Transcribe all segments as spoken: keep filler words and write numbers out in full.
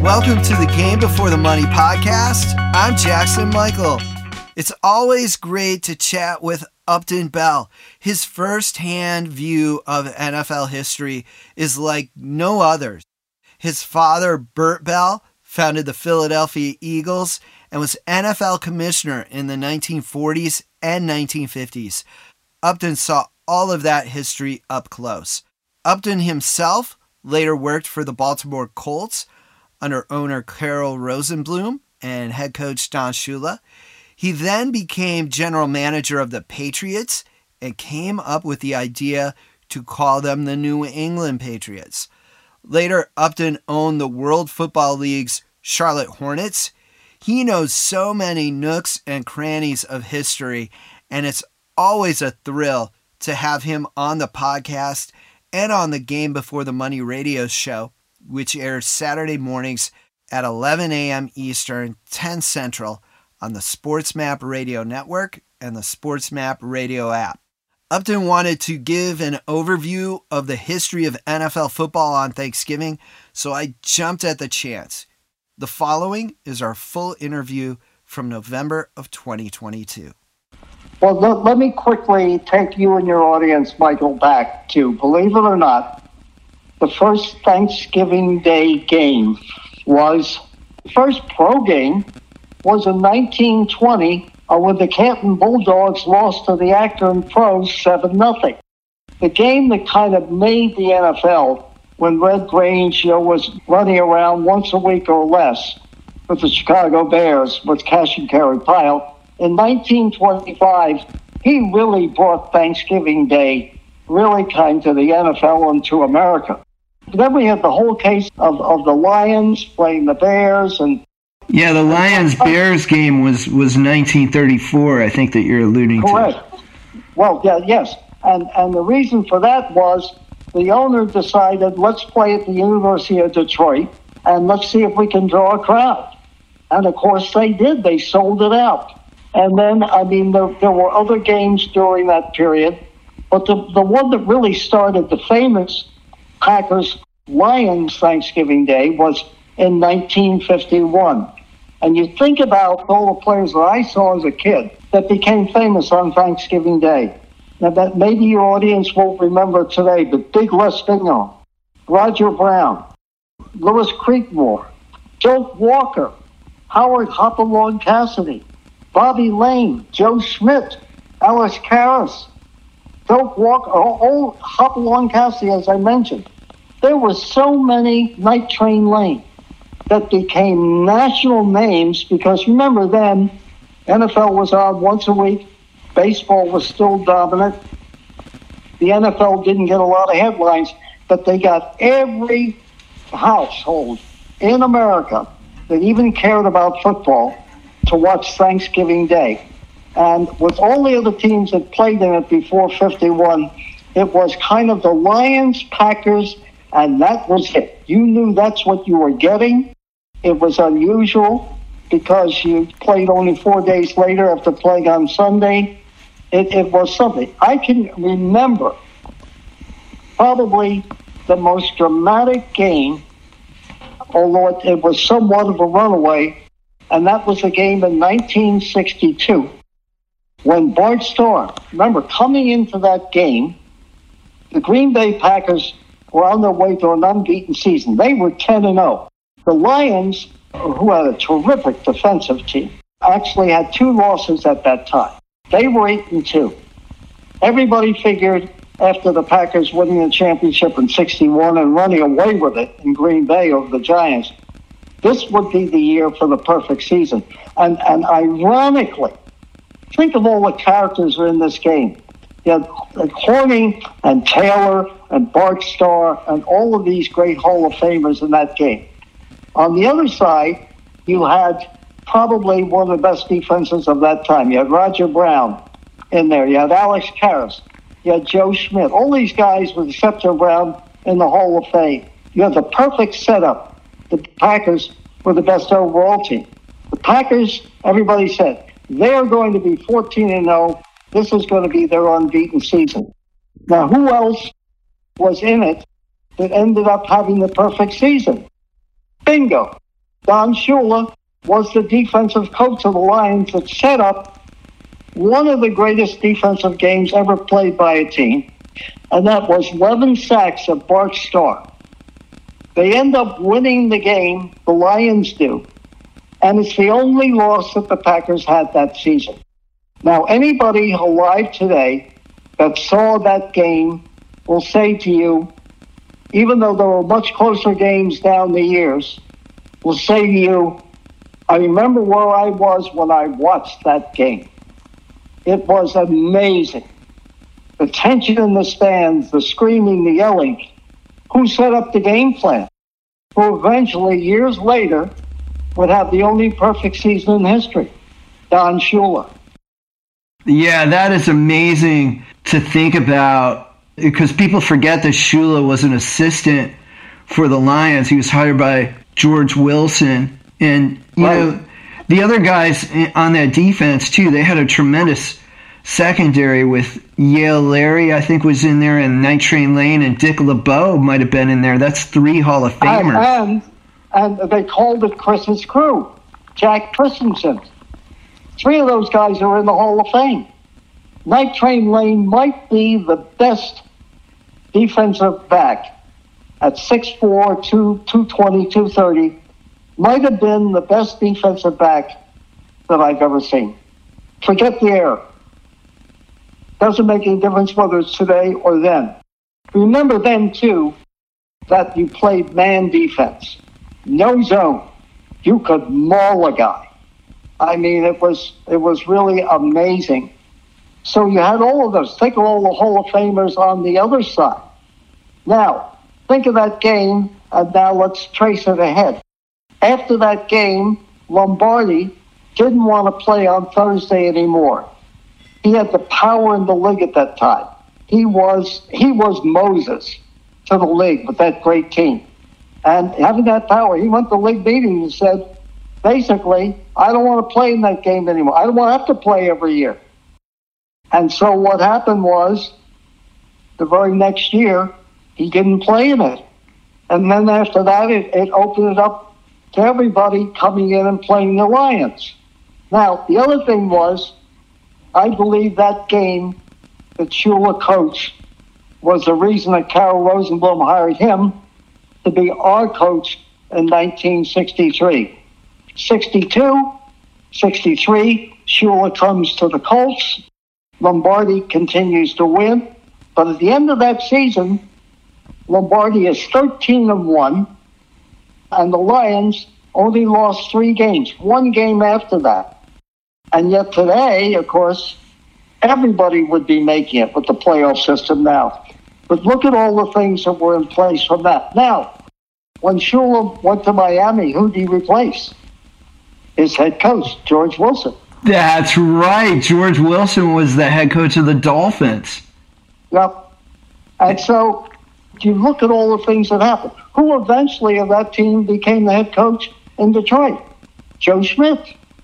Welcome to the Game Before the Money podcast. I'm Jackson Michael. It's always great to chat with Upton Bell. His first-hand view of N F L history is like no other. His father, Bert Bell, founded the Philadelphia Eagles and was N F L commissioner in the nineteen forties and nineteen fifties. Upton saw all of that history up close. Upton himself later worked for the Baltimore Colts under owner Carroll Rosenbloom and head coach Don Shula. He then became general manager of the Patriots and came up with the idea to call them the New England Patriots. Later, Upton owned the World Football League's Charlotte Hornets. He knows so many nooks and crannies of history, and it's always a thrill to have him on the podcast and on the Game Before the Money radio show, which airs Saturday mornings at eleven a.m. Eastern, ten Central, on the SportsMap Radio Network and the SportsMap Radio app. Upton wanted to give an overview of the history of N F L football on Thanksgiving, so I jumped at the chance. The following is our full interview from November of twenty twenty-two. Well, let, let me quickly take you and your audience, Michael, back to, believe it or not, the first Thanksgiving Day game was, the first pro game was in nineteen twenty uh, when the Canton Bulldogs lost to the Akron Pros seven nothing. The game that kind of made the N F L when Red Grange, you know, was running around once a week or less with the Chicago Bears with Cash and Carry Pyle. In nineteen twenty-five, he really brought Thanksgiving Day really kind to the N F L and to America. Then we had the whole case of, of the Lions playing the Bears. and Yeah, the Lions-Bears game was, was nineteen thirty-four, I think that you're alluding correct. to. Correct. Well, yeah, yes. And, and the reason for that was the owner decided, let's play at the University of Detroit, and let's see if we can draw a crowd. And, of course, they did. They sold it out. And then, I mean, there, there were other games during that period, but the, the one that really started the famous Packers-Lions Thanksgiving Day was in nineteen fifty-one. And you think about all the players that I saw as a kid that became famous on Thanksgiving Day. Now, that maybe your audience won't remember today, but Big Les Bingham, Roger Brown, Louis Creekmore, Joe Walker, Howard Hopalong Cassidy, Bobby Lane, Joe Schmidt, Alice Karras, Doak Walker, old Hopalong Cassidy, as I mentioned. There were so many Night Train Lane that became national names because, remember then, N F L was on once a week. Baseball was still dominant. The N F L didn't get a lot of headlines, but they got every household in America that even cared about football to watch Thanksgiving Day. And with all the other teams that played in it before fifty-one, it was kind of the Lions, Packers, and that was it. You knew that's what you were getting. It was unusual because you played only four days later after playing on Sunday. It, it was something. I can remember probably the most dramatic game, although it, it was somewhat of a runaway, and that was a game in nineteen sixty-two when Bart Starr, remember, coming into that game, the Green Bay Packers were on their way to an unbeaten season. They were ten and oh. The Lions, who had a terrific defensive team, actually had two losses at that time. They were eight and two. Everybody figured after the Packers winning the championship in sixty-one and running away with it in Green Bay over the Giants, this would be the year for the perfect season. And, and ironically, think of all the characters who are in this game. You had like Horning and Taylor and Bart Starr and all of these great Hall of Famers in that game. On the other side, you had probably one of the best defenses of that time. You had Roger Brown in there. You had Alex Karras. You had Joe Schmidt. All these guys with Scepter Brown in the Hall of Fame. You had the perfect setup. The Packers were the best overall team. The Packers, everybody said, they're going to be fourteen and oh. This is going to be their unbeaten season. Now, who else was in it that ended up having the perfect season? Bingo. Don Shula was the defensive coach of the Lions that set up one of the greatest defensive games ever played by a team, and that was eleven sacks of Bart Starr. They end up winning the game, the Lions do, and it's the only loss that the Packers had that season. Now, anybody alive today that saw that game will say to you, even though there were much closer games down the years, will say to you, I remember where I was when I watched that game. It was amazing. The tension in the stands, the screaming, the yelling. Who set up the game plan? Who eventually, years later, would have the only perfect season in history? Don Shula. Yeah, that is amazing to think about, because people forget that Shula was an assistant for the Lions. He was hired by George Wilson. And, you right. know, the other guys on that defense, too, they had a tremendous secondary with Yale Larry, I think, was in there, and Night Train Lane, and Dick LeBeau might have been in there. That's three Hall of Famers. And, and, and they called it Chris's crew, Jack Christensen. Three of those guys are in the Hall of Fame. Night Train Lane might be the best defensive back at six foot four, two twenty, two thirty. Might have been the best defensive back that I've ever seen. Forget the era. Doesn't make any difference whether it's today or then. Remember then, too, that you played man defense. No zone. You could maul a guy. I mean, it was it was really amazing. So you had all of those. Think of all the Hall of Famers on the other side. Now, think of that game, and now let's trace it ahead. After that game, Lombardi didn't want to play on Thursday anymore. He had the power in the league at that time. He was he was Moses to the league with that great team. And having that power, he went to league meeting and said, basically, I don't want to play in that game anymore. I don't want to have to play every year. And so what happened was, the very next year, he didn't play in it. And then after that, it, it opened it up to everybody coming in and playing the Lions. Now, the other thing was, I believe that game that Shula coached was the reason that Carol Rosenblum hired him to be our coach in nineteen sixty-three. sixty-two, sixty-three, Shula comes to the Colts. Lombardi continues to win. But at the end of that season, Lombardi is thirteen and one, and the Lions only lost three games, one game after that. And yet today, of course, everybody would be making it with the playoff system now. But look at all the things that were in place from that. Now, when Shula went to Miami, who did he replace? His head coach, George Wilson. That's right. George Wilson was the head coach of the Dolphins. Yep. And so you look at all the things that happened. Who eventually of that team became the head coach in Detroit? Joe Schmidt.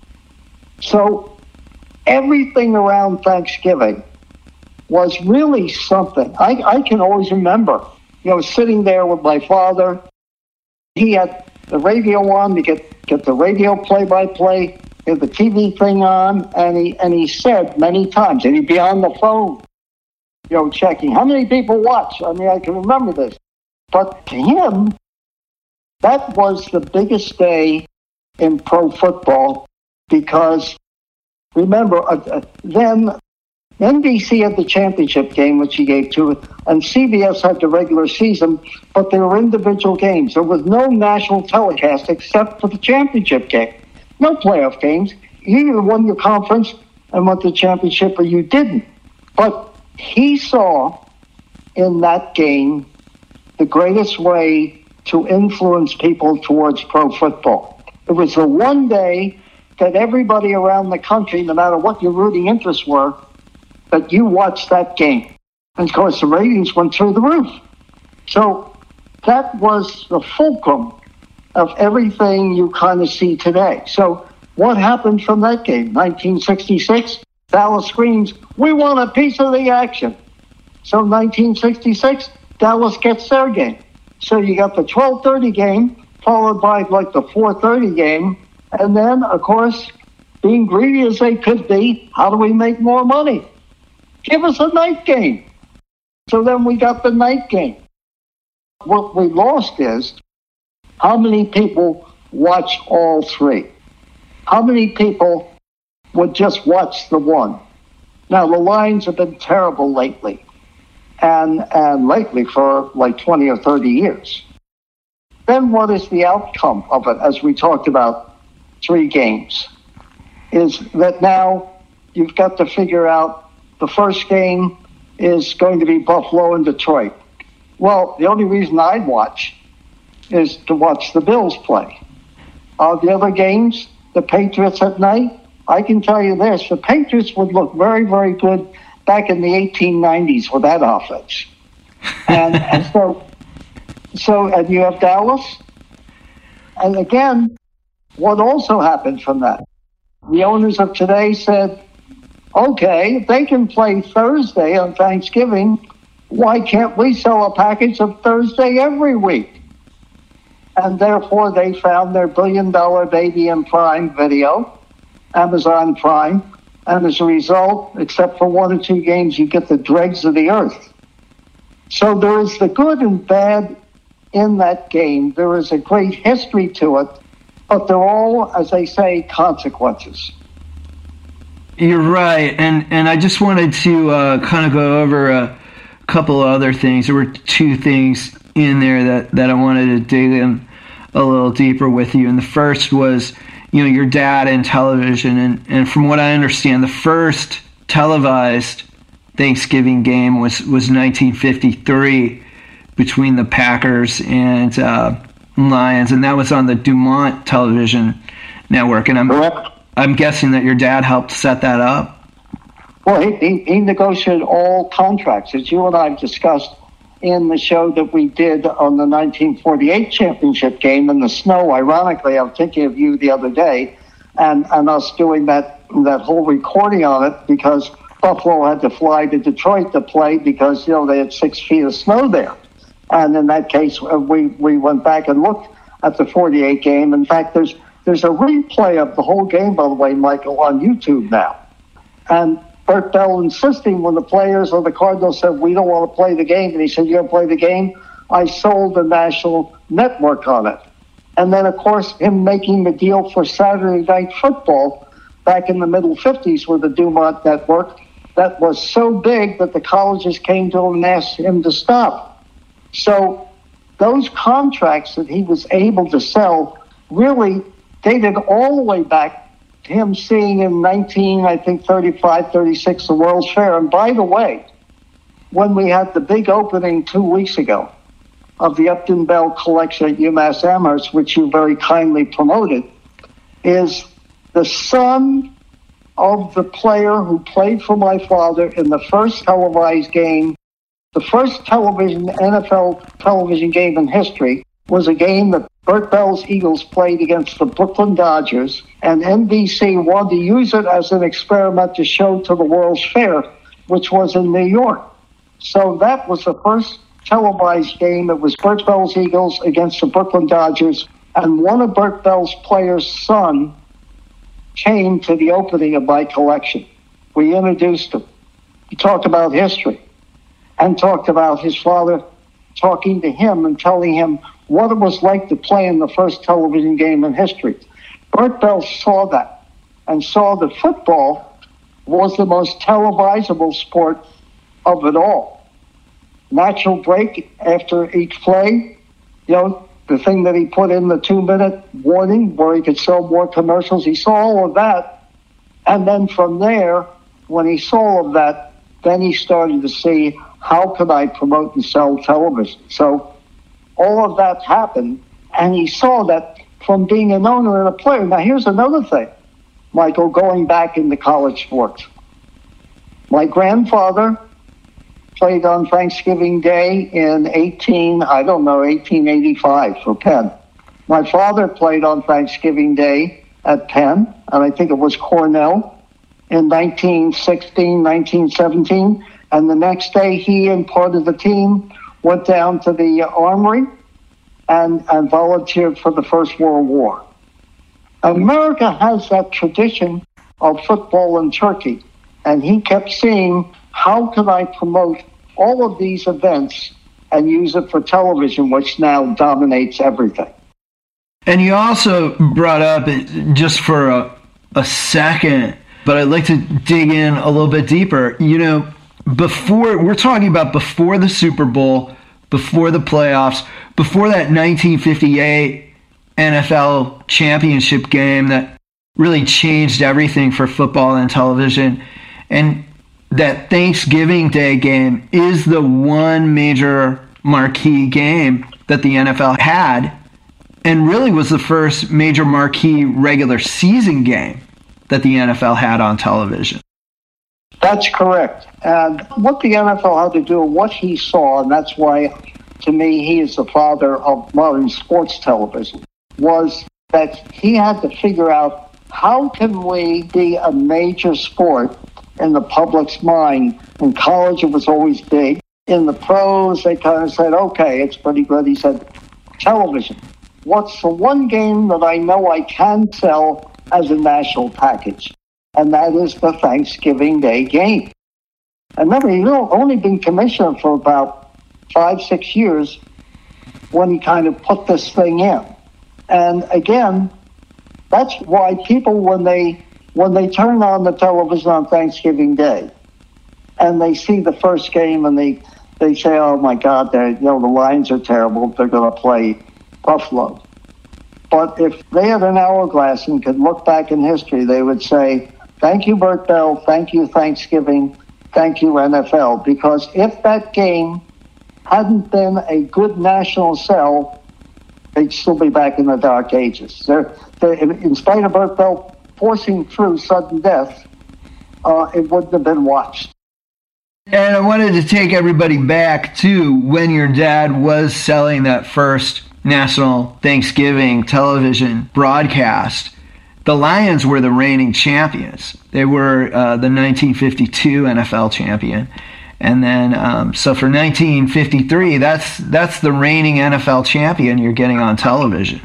So everything around Thanksgiving was really something. I, I can always remember, you know, sitting there with my father. He had the radio on to get, get the radio play-by-play, had the T V thing on, and he and he said many times, and he'd be on the phone, you know, checking. How many people watch? I mean, I can remember this. But to him, that was the biggest day in pro football because, remember, uh, uh, then N B C had the championship game, which he gave to it, and C B S had the regular season, but they were individual games. There was no national telecast except for the championship game. No playoff games. You either won your conference and won the championship or you didn't. But he saw in that game the greatest way to influence people towards pro football. It was the one day that everybody around the country, no matter what your rooting interests were, that you watched that game. And of course, the ratings went through the roof. So that was the fulcrum of everything you kind of see today. So what happened from that game? nineteen sixty-six, Dallas screams, we want a piece of the action. So nineteen sixty-six, Dallas gets their game. So you got the twelve thirty game followed by like the four thirty game. And then, of course, being greedy as they could be, how do we make more money? Give us a night game. So then we got the night game. What we lost is how many people watch all three? How many people would just watch the one? Now, the lines have been terrible lately, and, and lately for like twenty or thirty years. Then what is the outcome of it, as we talked about three games? Is that now you've got to figure out the first game is going to be Buffalo and Detroit. Well, the only reason I'd watch is to watch the Bills play. Uh, the other games, the Patriots at night, I can tell you this, the Patriots would look very, very good back in the eighteen nineties with that offense. And, and so, so, and you have Dallas. And again, what also happened from that? The owners of today said, okay, if they can play Thursday on Thanksgiving, why can't we sell a package of Thursday every week? And therefore, they found their billion-dollar baby in Prime Video, Amazon Prime, and as a result, except for one or two games, you get the dregs of the earth. So there is the good and bad in that game. There is a great history to it, but they're all, as they say, consequences. You're right, and and I just wanted to uh, kind of go over a couple of other things. There were two things in there that, that I wanted to dig in a little deeper with you, and the first was, you know, your dad and television, and, and from what I understand, the first televised Thanksgiving game was, was nineteen fifty-three between the Packers and uh, Lions, and that was on the Dumont television network, and I'm Correct. I'm guessing that your dad helped set that up? Well, he, he, he negotiated all contracts, as you and I have discussed in the show that we did on the nineteen forty-eight championship game in the snow. Ironically, I was thinking of you the other day and, and us doing that, that whole recording on it because Buffalo had to fly to Detroit to play because, you know, they had six feet of snow there. And in that case, we, we went back and looked at the forty-eight game. In fact, there's There's a replay of the whole game, by the way, Michael, on YouTube now. And Bert Bell insisting when the players of the Cardinals said, we don't want to play the game, and he said, you're going to play the game? I sold the national network on it. And then, of course, him making the deal for Saturday Night Football back in the middle fifties with the Dumont network, that was so big that the colleges came to him and asked him to stop. So those contracts that he was able to sell really dated all the way back to him seeing in nineteen, I think, thirty-five, thirty-six, the World's Fair. And by the way, when we had the big opening two weeks ago of the Upton Bell collection at UMass Amherst, which you very kindly promoted, is the son of the player who played for my father in the first televised game. The first television, N F L television game in history was a game that Bert Bell's Eagles played against the Brooklyn Dodgers, and N B C wanted to use it as an experiment to show to the World's Fair, which was in New York. So that was the first televised game. It was Bert Bell's Eagles against the Brooklyn Dodgers, and one of Bert Bell's players' son came to the opening of my collection. We introduced him. He talked about history and talked about his father talking to him and telling him what it was like to play in the first television game in history. Bert Bell saw that and saw that football was the most televisable sport of it all. Natural break after each play, you know, the thing that he put in the two-minute warning where he could sell more commercials, he saw all of that. And then from there, when he saw all of that, then he started to see, how could I promote and sell television? So all of that happened, and he saw that from being an owner and a player. Now, here's another thing, Michael, going back into college sports. My grandfather played on Thanksgiving Day in eighteen, I don't know, eighteen eighty-five for Penn. My father played on Thanksgiving Day at Penn, and I think it was Cornell, in nineteen sixteen, nineteen seventeen. And the next day, he and part of the team went down to the Armory and, and volunteered for the First World War. America has that tradition of football in Turkey, and he kept seeing, how can I promote all of these events and use it for television, which now dominates everything. And you also brought up, just for a, a second, but I'd like to dig in a little bit deeper. You know, before, we're talking about before the Super Bowl, before the playoffs, before that nineteen fifty-eight N F L championship game that really changed everything for football and television. And that Thanksgiving Day game is the one major marquee game that the N F L had, and really was the first major marquee regular season game that the N F L had on television. That's correct. And what the N F L had to do, what he saw, and that's why, to me, he is the father of modern sports television, was that he had to figure out, how can we be a major sport in the public's mind? In college, it was always big. In the pros, they kind of said, okay, it's pretty good. He said, television. What's the one game that I know I can sell as a national package? And that is the Thanksgiving Day game. And remember, he'd only been commissioner for about five, six years when he kind of put this thing in. And again, that's why people, when they when they turn on the television on Thanksgiving Day and they see the first game and they, they say, oh my God, you know, the Lions are terrible, they're going to play Buffalo. But if they had an hourglass and could look back in history, they would say, thank you, Bert Bell, thank you, Thanksgiving, thank you, N F L. Because if that game hadn't been a good national sell, they'd still be back in the dark ages. They're, they're, in spite of Bert Bell forcing through sudden death, uh, it wouldn't have been watched. And I wanted to take everybody back to when your dad was selling that first national Thanksgiving television broadcast. The Lions were the reigning champions. They were uh, the nineteen fifty-two N F L champion. And then, um, so for nineteen fifty-three, that's that's the reigning N F L champion you're getting on television.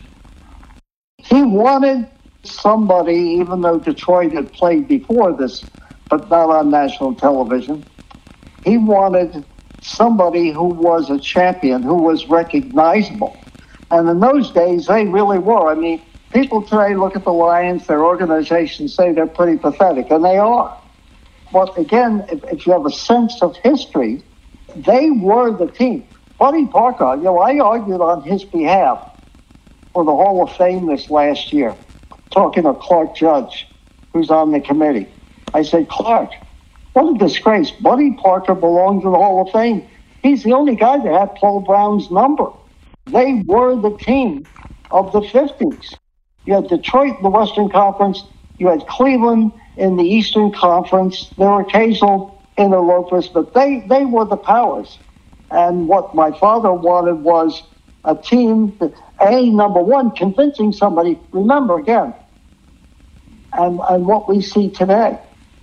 He wanted somebody, even though Detroit had played before this, but not on national television, he wanted somebody who was a champion, who was recognizable. And in those days, they really were. I mean, people today look at the Lions, their organizations say they're pretty pathetic, and they are. But again, if, if you have a sense of history, they were the team. Buddy Parker, you know, I argued on his behalf for the Hall of Fame this last year, talking to Clark Judge, who's on the committee. I said, Clark, what a disgrace. Buddy Parker belongs to the Hall of Fame. He's the only guy that had Paul Brown's number. They were the team of the fifties. You had Detroit in the Western Conference. You had Cleveland in the Eastern Conference. There were occasional interlopers, but they, they were the powers. And what my father wanted was a team that, A, number one, convincing somebody. Remember, again, and, and what we see today.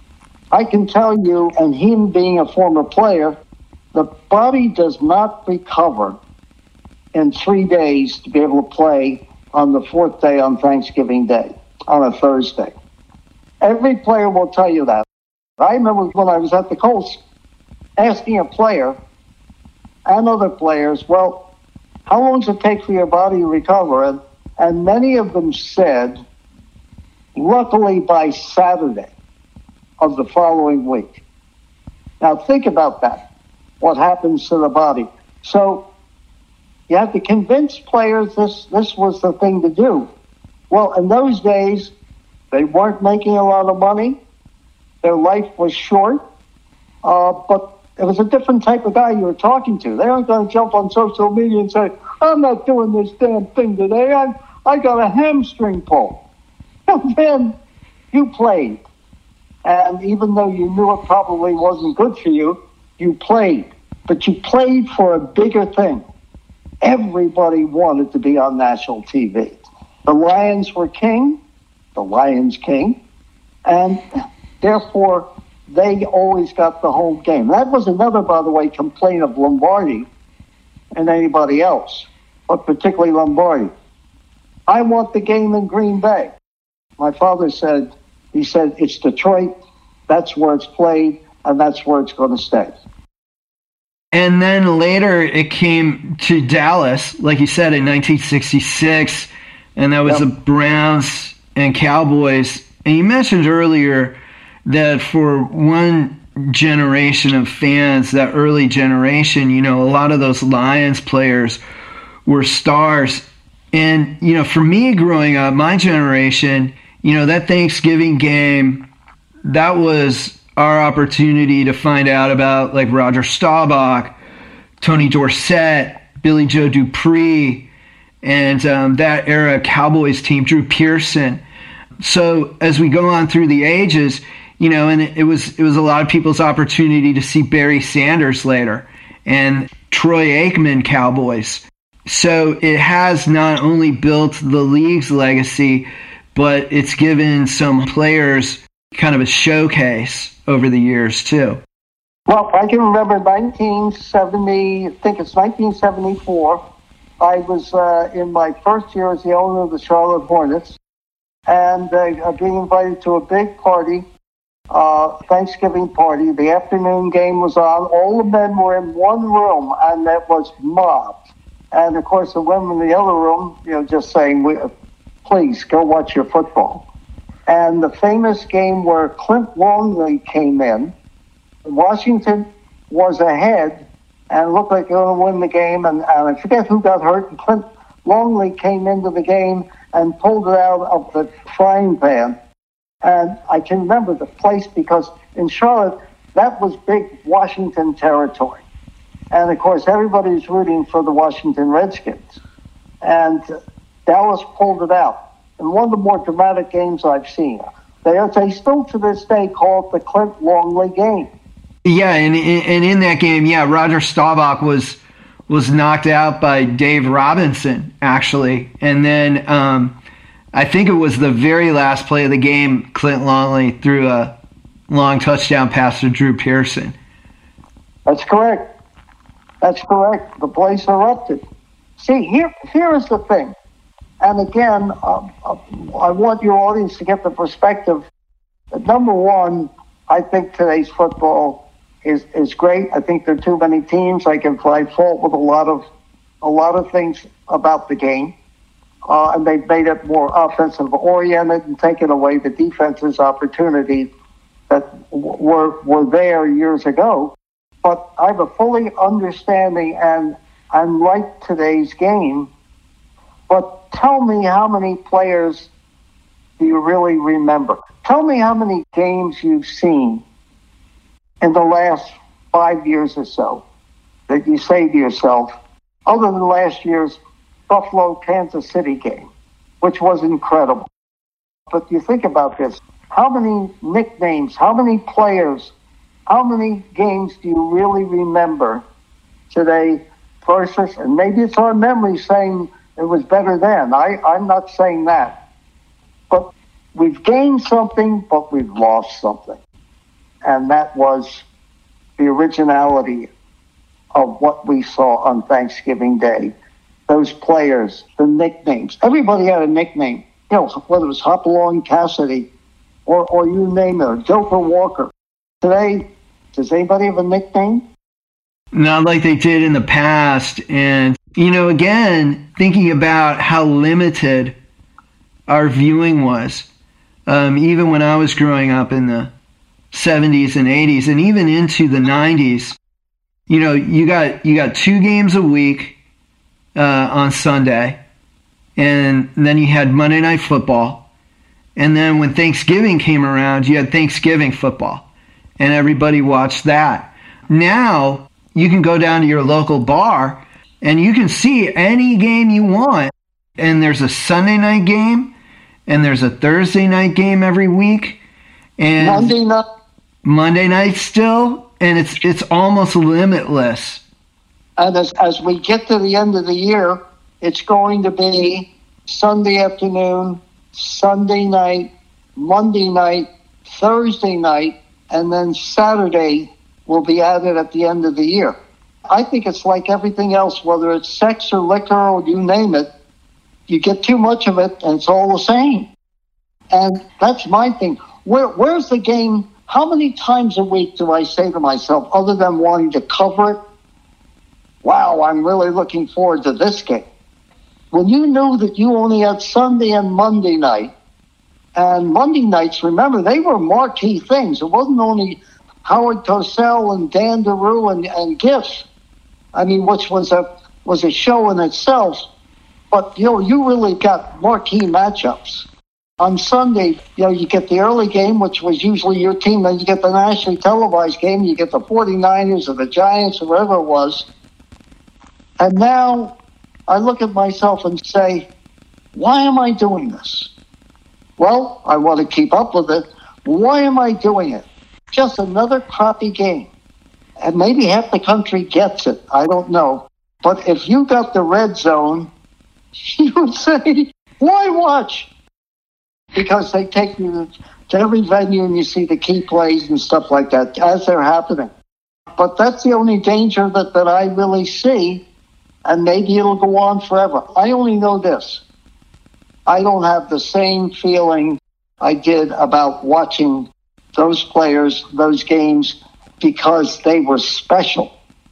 I can tell you, and him being a former player, the body does not recover in three days to be able to play on the fourth day on Thanksgiving Day, on a Thursday. Every player will tell you that. I remember when I was at the Colts asking a player and other players, well, how long does it take for your body to recover? And, and many of them said, luckily by Saturday of the following week. Now think about that, what happens to the body. So you have to convince players this, this was the thing to do. Well, in those days, they weren't making a lot of money. Their life was short. Uh, but it was a different type of guy you were talking to. They aren't going to jump on social media and say, I'm not doing this damn thing today. I, I got a hamstring pull. And then you played. And even though you knew it probably wasn't good for you, you played. But you played for a bigger thing. Everybody wanted to be on national T V. The Lions were king, the Lions king, and therefore they always got the home game. That was another, by the way, complaint of Lombardi and anybody else. but particularly Lombardi. I want the game in Green Bay. My father said, he said, it's Detroit, that's where it's played, and that's where it's going to stay. And then later it came to Dallas, like you said, in nineteen sixty-six, and that was yep. the Browns and Cowboys. And you mentioned earlier that for one generation of fans, that early generation, you know, a lot of those Lions players were stars. And, you know, for me growing up, my generation, you know, that Thanksgiving game, that was our opportunity to find out about like Roger Staubach, Tony Dorsett, Billy Joe Dupree, and um, that era Cowboys team, Drew Pearson. So as we go on through the ages, you know, and it, it was it was a lot of people's opportunity to see Barry Sanders later and Troy Aikman Cowboys. So it has not only built the league's legacy, but it's given some players kind of a showcase over the years too. Well, I can remember nineteen seventy, I think it's nineteen seventy-four. I was uh, in my first year as the owner of the Charlotte Hornets, and uh, being invited to a big party, uh, Thanksgiving party. The afternoon game was on. All the men were in one room, and it was mobbed. And of course, the women in the other room, you know, just saying, "Please go watch your football." And the famous game where Clint Longley came in, Washington was ahead and looked like they were going to win the game. And, and I forget who got hurt. And Clint Longley came into the game and pulled it out of the frying pan. And I can remember the place because in Charlotte, that was big Washington territory. And of course, everybody's rooting for the Washington Redskins. And Dallas pulled it out. And one of the more dramatic games I've seen. They, they still to this day call it the Clint Longley game. Yeah, and and in that game, yeah, Roger Staubach was was knocked out by Dave Robinson, actually. And then um, I think it was the very last play of the game, Clint Longley threw a long touchdown pass to Drew Pearson. That's correct. That's correct. The place erupted. See, here here is the thing. And again, um, I want your audience to get the perspective that, number one, I think today's football is, is great. I think there are too many teams. I can find fault with a lot of a lot of things about the game. Uh, and they've made it more offensive oriented and taken away the defense's opportunity that w- were were there years ago. But I have a fully understanding, and I'm like today's game. But tell me how many players do you really remember? Tell me how many games you've seen in the last five years or so that you say to yourself, other than last year's Buffalo-Kansas City game, which was incredible. But you think about this. How many nicknames, how many players, how many games do you really remember today versus, and maybe it's our memory saying it was better then. I, I'm not saying that. But we've gained something, but we've lost something. And that was the originality of what we saw on Thanksgiving Day. Those players, the nicknames. Everybody had a nickname. You know, whether it was Hopalong Cassidy or, or you name it, Joker Walker. Today, does anybody have a nickname? Not like they did in the past. And, you know, again, thinking about how limited our viewing was, um, even when I was growing up in the seventies and eighties and even into the nineties, you know, you got you got two games a week uh, on Sunday, and then you had Monday Night Football. And then when Thanksgiving came around, you had Thanksgiving football, and everybody watched that. Now, you can go down to your local bar, and you can see any game you want. And there's a Sunday night game, and there's a Thursday night game every week. And Monday night. Monday night still, and it's it's almost limitless. And as, as we get to the end of the year, it's going to be Sunday afternoon, Sunday night, Monday night, Thursday night, and then Saturday will be added at the end of the year. I think it's like everything else, whether it's sex or liquor or you name it, you get too much of it and it's all the same. And that's my thing. Where, where's the game? How many times a week do I say to myself, other than wanting to cover it, wow, I'm really looking forward to this game? When you knew that you only had Sunday and Monday night, and Monday nights, remember, they were marquee things. It wasn't only Howard Cosell and Dan DeRue and, and Gifts, I mean, which was a was a show in itself. But, you know, you really got marquee matchups. On Sunday, you know, you get the early game, which was usually your team. Then you get the nationally televised game. You get the forty-niners or the Giants or whatever it was. And now I look at myself and say, why am I doing this? Well, I want to keep up with it. Why am I doing it? Just another crappy game. And maybe half the country gets it. I don't know. But if you got the red zone, you would say, why watch? Because they take you to every venue and you see the key plays and stuff like that as they're happening. But that's the only danger that, that I really see, and maybe it'll go on forever. I only know this. I don't have the same feeling I did about watching those players, those games, because they were special.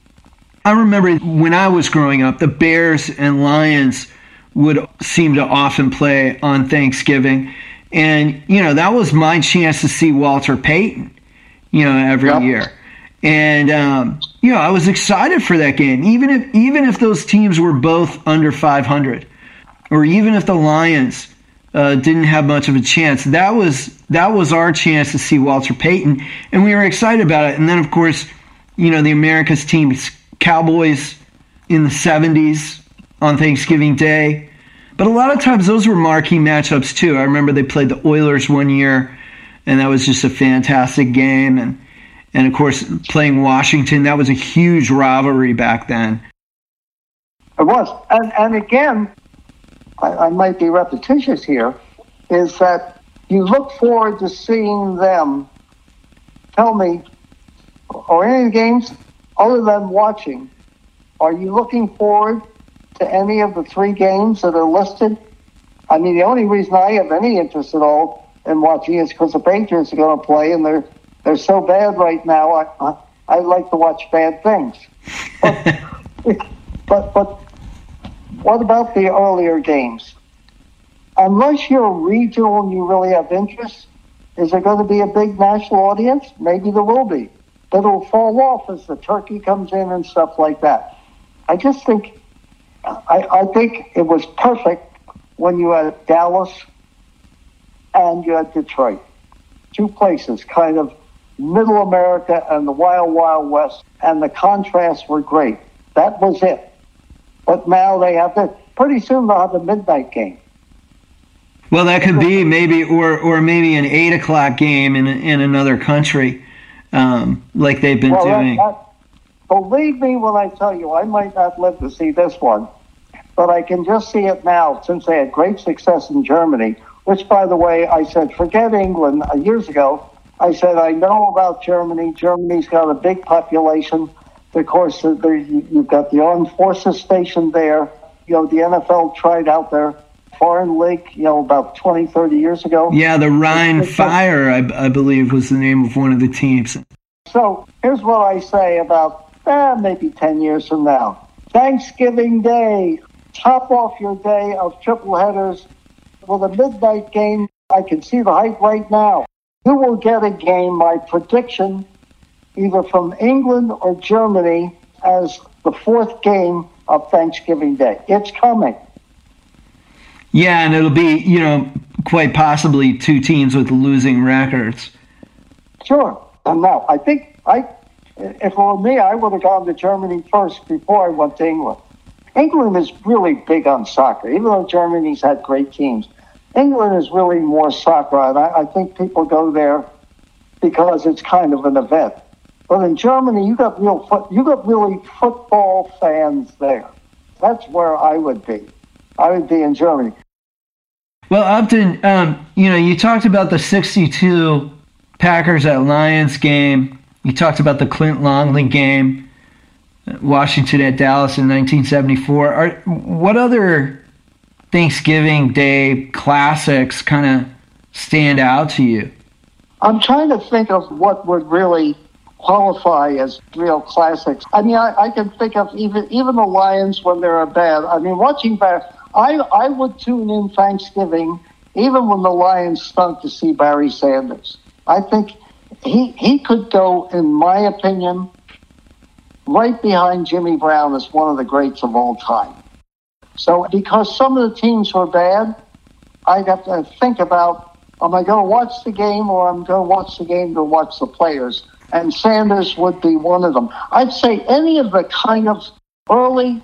I remember when I was growing up, the Bears and Lions would seem to often play on Thanksgiving. And, you know, that was my chance to see Walter Payton, you know, every yep. year. And, um, you know, I was excited for that game, even if even if those teams were both under five hundred, or even if the Lions uh, didn't have much of a chance. That was that was our chance to see Walter Payton, and we were excited about it. And then, of course, you know, the America's teams, Cowboys in the seventies on Thanksgiving Day. But a lot of times those were marquee matchups too. I remember they played the Oilers one year, and that was just a fantastic game. And, and of course, playing Washington, that was a huge rivalry back then. It was. And, and again, I, I might be repetitious here, is that you look forward to seeing them. Tell me, or any games other than watching, are you looking forward to any of the three games that are listed? I mean, the only reason I have any interest at all in watching is because the Patriots are going to play, and they're they're so bad right now. I I, I like to watch bad things. But, but but what about the earlier games? Unless you're regional and you really have interest, is there going to be a big national audience? Maybe there will be, but it'll fall off as the turkey comes in and stuff like that. I just think. I, I think it was perfect when you had Dallas and you had Detroit. Two places, kind of middle America and the wild, wild west, and the contrasts were great. That was it. But now they have the, pretty soon they'll have a midnight game. Well, that could be maybe, or or maybe an eight o'clock game in in another country, um, like they've been well, doing. That, that, believe me when I tell you, I might not live to see this one. But I can just see it now, since they had great success in Germany, which, by the way, I said, forget England. Uh, years ago, I said, I know about Germany. Germany's got a big population. Of course, there, you've got the armed forces stationed there. You know, the N F L tried out their foreign league, you know, about twenty, thirty years ago. Yeah, the Rhine Fire, I, I believe, was the name of one of the teams. So here's what I say about eh, maybe ten years from now. Thanksgiving Day. Top off your day of triple headers with a midnight game. I can see the hype right now. You will get a game, my prediction, either from England or Germany as the fourth game of Thanksgiving Day. It's coming. Yeah, and it'll be, you know, quite possibly two teams with losing records. Sure. And now, I think, I, if it were me, I would have gone to Germany first before I went to England. England is really big on soccer, even though Germany's had great teams. England is really more soccer, and I, I think people go there because it's kind of an event. But in Germany, you got real foot, you got really football fans there. That's where I would be. I would be in Germany. Well, Upton, um, you know, you talked about the sixty-two Packers at Lions game. You talked about the Clint Longley game. Washington at Dallas in nineteen seventy-four. Are, what other Thanksgiving Day classics kind of stand out to you? I'm trying to think of what would really qualify as real classics. I mean, I, I can think of even even the Lions when they're bad. I mean, watching back, I, I would tune in Thanksgiving even when the Lions stunk to see Barry Sanders. I think he he could go, in my opinion, right behind Jimmy Brown as one of the greats of all time. So because some of the teams were bad, I'd have to think about, am I going to watch the game or am I going to watch the game to watch the players? And Sanders would be one of them. I'd say any of the kind of early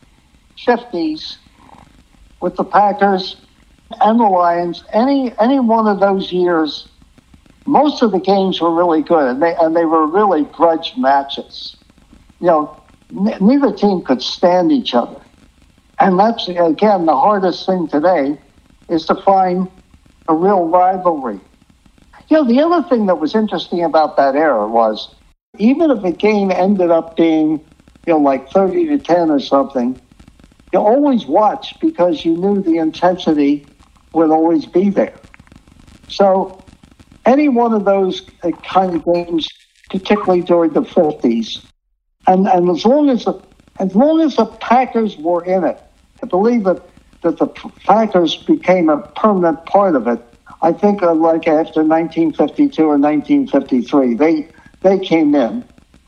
fifties with the Packers and the Lions, any any one of those years, most of the games were really good, and they and they were really grudge matches. You know, n- neither team could stand each other. And that's, again, the hardest thing today is to find a real rivalry. You know, the other thing that was interesting about that era was, even if a game ended up being, you know, like thirty to ten or something, you always watched because you knew the intensity would always be there. So any one of those kind of games, particularly during the fifties, and, and as long as the, as long as the Packers were in it, I believe that, that the Packers became a permanent part of it. I think uh, like after nineteen fifty-two or nineteen fifty-three, they they came in.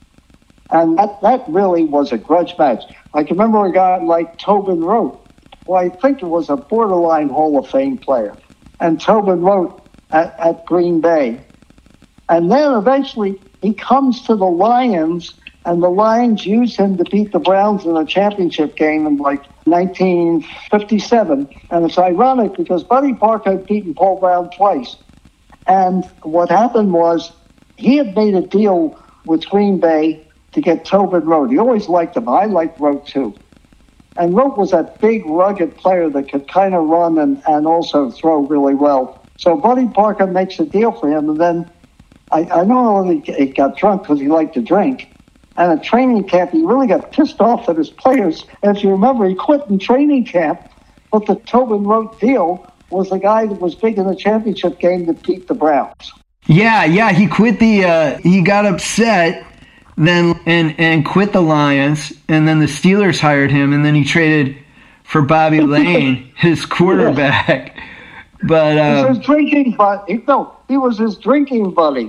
And that, that really was a grudge match. I can remember a guy like Tobin Rote, who I think was a borderline Hall of Fame player. And Tobin Rote at, at Green Bay. And then eventually he comes to the Lions, and the Lions used him to beat the Browns in a championship game in like nineteen fifty-seven. And it's ironic because Buddy Parker had beaten Paul Brown twice. And what happened was he had made a deal with Green Bay to get Tobin Rote. He always liked him. I liked Rote too. And Rote was that big, rugged player that could kind of run and, and also throw really well. So Buddy Parker makes a deal for him, and then I, I know he, he got drunk because he liked to drink. And at training camp, he really got pissed off at his players. As you remember, he quit in training camp, but the Tobin Rote deal was the guy that was big in the championship game that beat the Browns. Yeah, yeah, he quit the, uh, he got upset then and, and quit the Lions, and then the Steelers hired him, and then he traded for Bobby Lane, his quarterback. Yeah. But uh, he was his drinking buddy. No, he was his drinking buddy.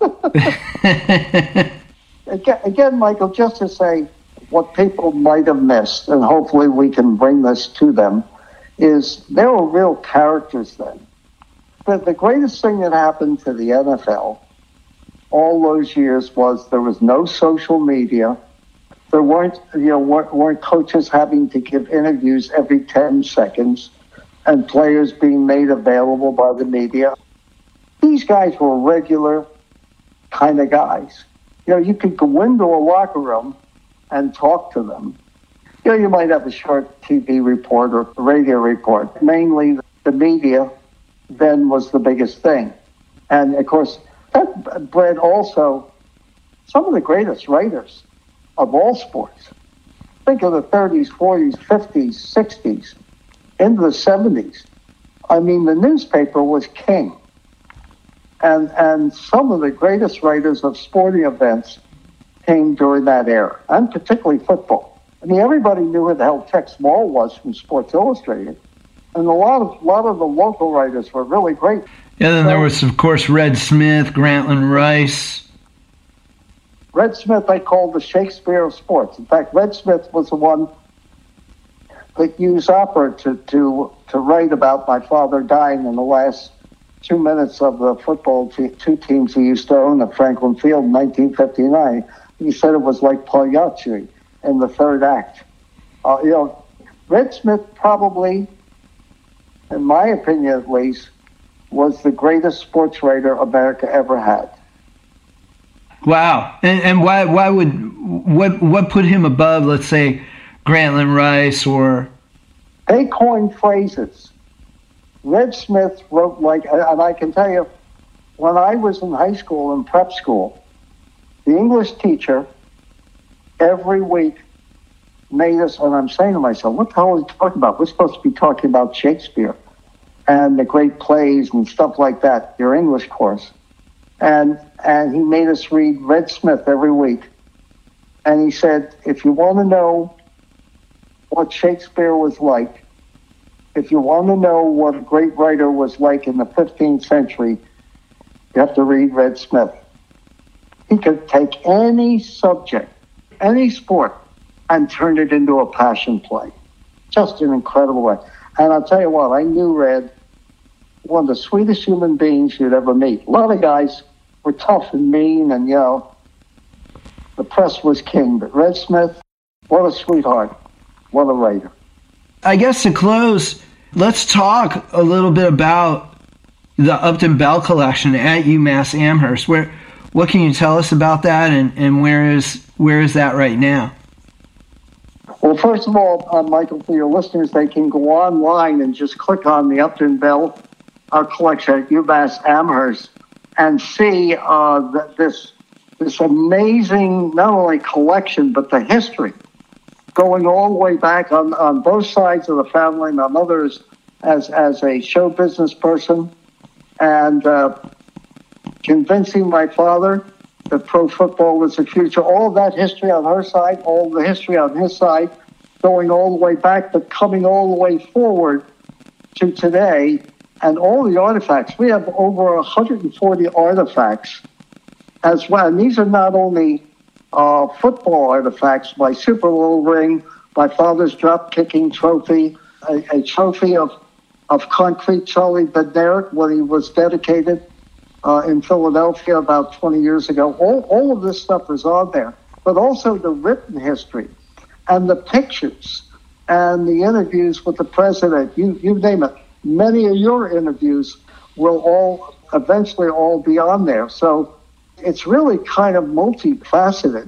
Again, again, Michael, just to say what people might have missed, and hopefully we can bring this to them, is there were real characters then. But the greatest thing that happened to the N F L all those years was there was no social media. There weren't, you know, weren't, weren't coaches having to give interviews every ten seconds and players being made available by the media. These guys were regular kind of guys. You know, you could go into a locker room and talk to them. You know, you might have a short T V report or radio report. Mainly the media then was the biggest thing. And, of course, that bred also some of the greatest writers of all sports. Think of the thirties, forties, fifties, sixties, into the seventies. I mean, the newspaper was king. And and some of the greatest writers of sporting events came during that era, and particularly football. I mean, everybody knew who the hell Tex Small was from Sports Illustrated, and a lot of a lot of the local writers were really great. Yeah, then so, there was, of course, Red Smith, Grantland Rice. Red Smith I called the Shakespeare of sports. In fact, Red Smith was the one that used opera to, to, to write about my father dying in the last two minutes of the football te- two teams he used to own at Franklin Field in nineteen fifty-nine. He said it was like Pagliacci in the third act. Uh, you know, Red Smith probably, in my opinion at least, was the greatest sports writer America ever had. Wow. And and why why would what what put him above, let's say, Grantland Rice or? They coined phrases. Red Smith wrote like, and I can tell you, when I was in high school and prep school, the English teacher every week made us, and I'm saying to myself, what the hell are we talking about? We're supposed to be talking about Shakespeare and the great plays and stuff like that, your English course. And and he made us read Red Smith every week. And he said, if you want to know what Shakespeare was like, if you want to know what a great writer was like in the fifteenth century, you have to read Red Smith. He could take any subject, any sport, and turn it into a passion play. Just an incredible way. And I'll tell you what, I knew Red, one of the sweetest human beings you'd ever meet. A lot of guys were tough and mean, and, you know, the press was king. But Red Smith, what a sweetheart. What a writer. I guess to close, let's talk a little bit about the Upton Bell collection at UMass Amherst. Where, what can you tell us about that, and, and where is where is that right now? Well, first of all, uh, Michael, for your listeners, they can go online and just click on the Upton Bell uh, collection at UMass Amherst and see uh, th- this this amazing, not only collection, but the history going all the way back on, on both sides of the family. My mother is as, as a show business person, and uh, convincing my father that pro football was the future. All of that history on her side, all the history on his side, going all the way back, but coming all the way forward to today, and all the artifacts. We have over one hundred forty artifacts as well. And these are not only uh, football artifacts, my Super Bowl ring, my father's drop-kicking trophy, a, a trophy of, of concrete Charlie Bednarik when he was dedicated Uh, in Philadelphia about twenty years ago. All, all of this stuff is on there, but also the written history and the pictures and the interviews with the president. You, you name it. Many of your interviews will all eventually all be on there. So it's really kind of multifaceted.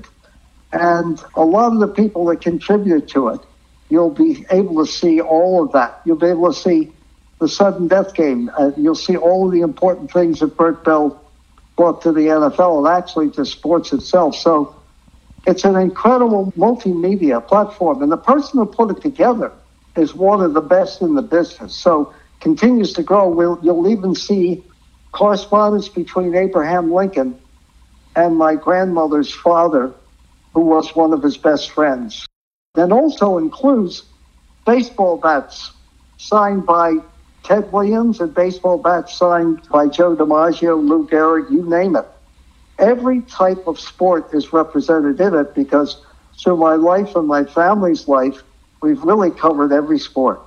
And a lot of the people that contribute to it, you'll be able to see all of that. You'll be able to see the sudden death game. Uh, you'll see all of the important things that Bert Bell brought to the N F L and actually to sports itself. So it's an incredible multimedia platform. And the person who put it together is one of the best in the business. So continues to grow. We'll, you'll even see correspondence between Abraham Lincoln and my grandmother's father, who was one of his best friends. And also includes baseball bats signed by Ted Williams and baseball bats signed by Joe DiMaggio, Lou Gehrig, you name it. Every type of sport is represented in it because through my life and my family's life, we've really covered every sport.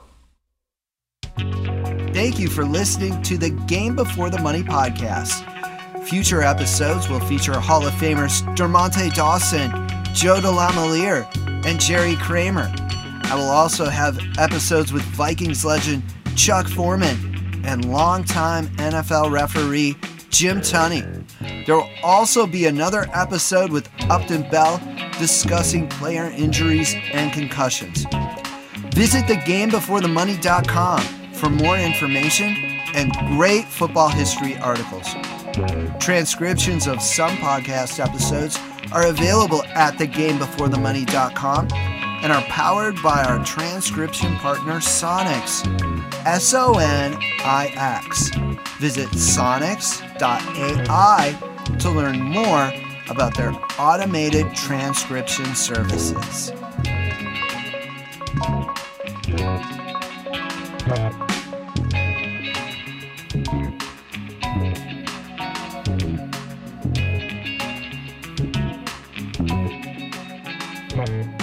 Thank you for listening to the Game Before the Money podcast. Future episodes will feature Hall of Famers Dermonte Dawson, Joe DeLamielleure, and Jerry Kramer. I will also have episodes with Vikings legend Chuck Foreman and longtime N F L referee Jim Tunney. There will also be another episode with Upton Bell discussing player injuries and concussions. Visit the game before the money dot com for more information and great football history articles. Transcriptions of some podcast episodes are available at the game before the money dot com and are powered by our transcription partner Sonix, S O N I X. Visit sonix dot A I to learn more about their automated transcription services. Thank you.